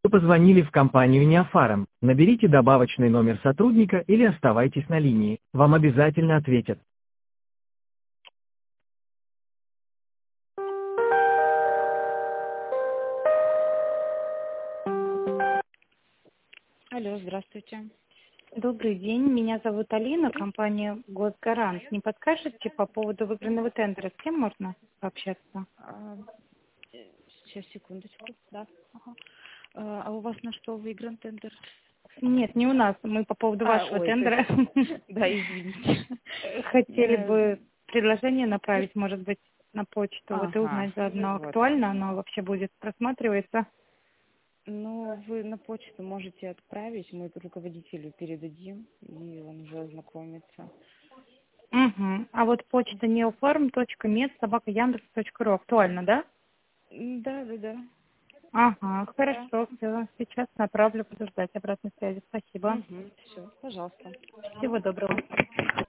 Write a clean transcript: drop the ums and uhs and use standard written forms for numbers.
что позвонили в компанию Неофарм. Наберите добавочный номер сотрудника или оставайтесь на линии. Вам обязательно ответят. Алло, здравствуйте. Добрый день, меня зовут Алина, компания «Госгарант». Не подскажете по поводу выигранного тендера, с кем можно пообщаться? Сейчас, секундочку. Да. Ага. А у вас на что выигран тендер? Нет, не у нас, мы по поводу вашего Ой, тендера. да, извините. Хотели бы предложение направить, может быть, на почту, вот и Ага, узнать заодно, вот. актуально оно вообще будет, просматривается. Ну, вы на почту можете отправить, мы руководителю передадим, и он уже ознакомится. Угу. А вот почта neoform.med@yandex.ru актуально, да? Да. Ага, хорошо, все. Сейчас направлю, буду ждать обратной связи. Спасибо. Угу, все, пожалуйста. Всего доброго.